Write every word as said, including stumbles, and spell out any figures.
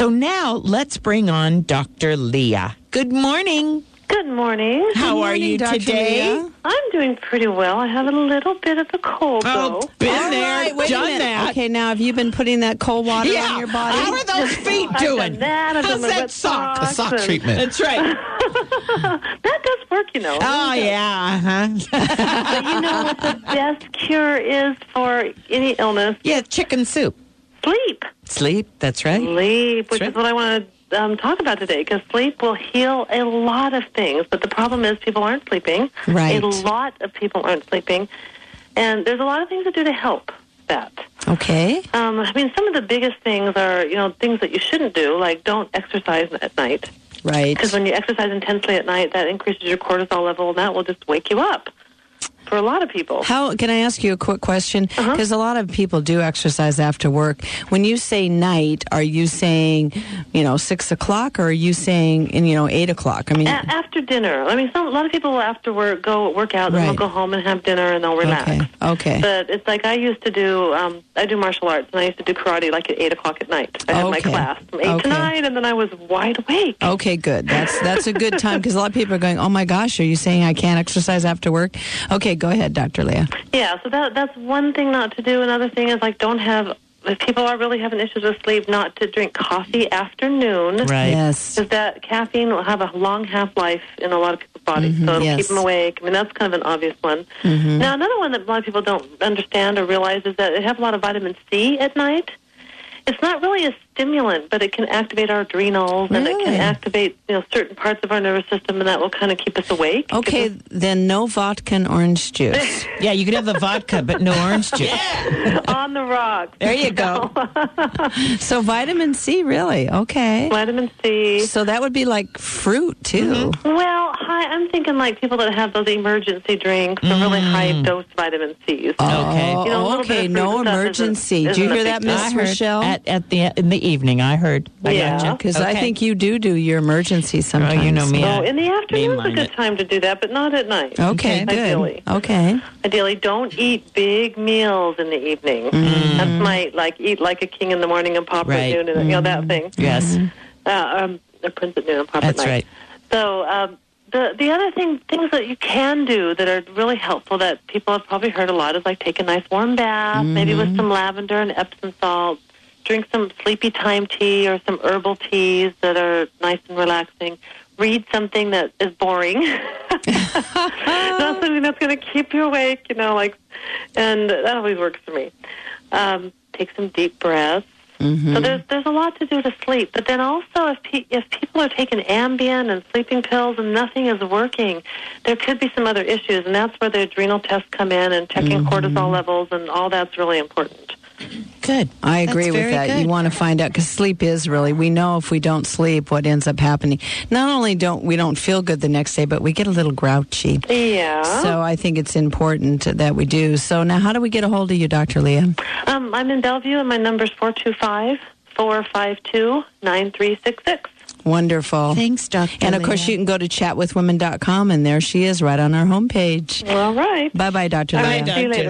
So now let's bring on Doctor Leah. Good morning. Good morning. How Good are morning, you Doctor today? Leah. I'm doing pretty well. I have a little bit of a cold, Oh, though. been All there, right, wait a done minute. that. Okay, now have you been putting that cold water Yeah. on your body? How are those feet I've doing? done that. I've How's done my that wet sock? A sock and- treatment. That's right. That does work, you know. Oh, It yeah. Uh-huh. But you know what the best cure is for any illness? Yeah, chicken soup. Sleep. Sleep, that's right. Sleep, which That's is what I want to um, talk about today, because sleep will heal a lot of things. But the problem is people aren't sleeping. Right. A lot of people aren't sleeping. And there's a lot of things to do to help that. Okay. Um, I mean, some of the biggest things are, you know, things that you shouldn't do, like don't exercise at night. Right. Because when you exercise intensely at night, that increases your cortisol level, and that will just wake you up for a lot of people. How can I ask you a quick question? Uh-huh. Because a lot of people do exercise after work. When you say night, are you saying, you know, six o'clock, or are you saying, you know, eight o'clock? I mean, A- after dinner. I mean, some, a lot of people after work go work out, then Right. they'll go home and have dinner, and they'll relax. okay, okay, But it's like I used to do, um, I do martial arts, and I used to do karate like at eight o'clock at night. I had my Okay. class from eight Okay. to nine, and then I was wide awake. okay, good. That's that's a good time, because a lot of people are going, oh my gosh, are you saying I can't exercise after work? Okay, go ahead, Doctor Leah. Yeah, so that that's one thing not to do. Another thing is, like, don't have, if people are really having issues with sleep, not to drink coffee after noon. Right. Yes. Because that caffeine will have a long half-life in a lot of people's bodies, so it'll yes. keep them awake. I mean, that's kind of an obvious one. Now, another one that a lot of people don't understand or realize is that they have a lot of vitamin C at night. It's not really a stimulant, but it can activate our adrenals, and it Really? can activate, you know, certain parts of our nervous system, and that will kind of keep us awake. Okay, Give then no vodka and orange juice. Yeah, you could have the vodka, but no orange juice. us on the rocks. There you go. So vitamin C, really? Okay. Vitamin C. So that would be like fruit, too. Well, hi, I'm thinking like people that have those emergency drinks, or really high-dose vitamin C's. Okay. Oh, You know, a little okay, bit of no fruit stuff emergency. isn't- Do you isn't a hear big that, deal. Miss I heard Rochelle? At, at the in the evening, I heard. I Yeah. gotcha. Because I Okay. think you do do your emergency sometimes. you know me. Oh, in the afternoon's a Mainline good it. time to do that, but not at night. Okay, good. Ideally. Okay. Ideally, don't eat big meals in the evening. That's my, like, eat like a king in the morning and pop Right. at noon, and, you know, that thing. Yes, Uh, um, a prince at noon and pop that's at night. right. So um, the the other thing, things that you can do that are really helpful that people have probably heard a lot is like take a nice warm bath, maybe with some lavender and Epsom salt. Drink some sleepy time tea or some herbal teas that are nice and relaxing. Read something that is boring. Not something that's going to keep you awake, you know, like, and that always works for me. Um, take some deep breaths. So there's there's a lot to do to sleep. But then also, if pe- if people are taking Ambien and sleeping pills and nothing is working, there could be some other issues, and that's where the adrenal tests come in, and checking cortisol levels and all that's really important. Good. I agree That's with very that. good. You want to find out, because sleep is really, we know if we don't sleep what ends up happening. Not only don't we don't feel good the next day, but we get a little grouchy. Yeah. So I think it's important that we do. So now how do we get a hold of you, Doctor Leah? Um, I'm in Bellevue, and my number's four two five, four five two, nine three six six. Wonderful. Thanks, Doctor And of course, Leah. you can go to chat with women dot com, and there she is right on our homepage. All right. Bye bye, Doctor All Leah. right, see you later.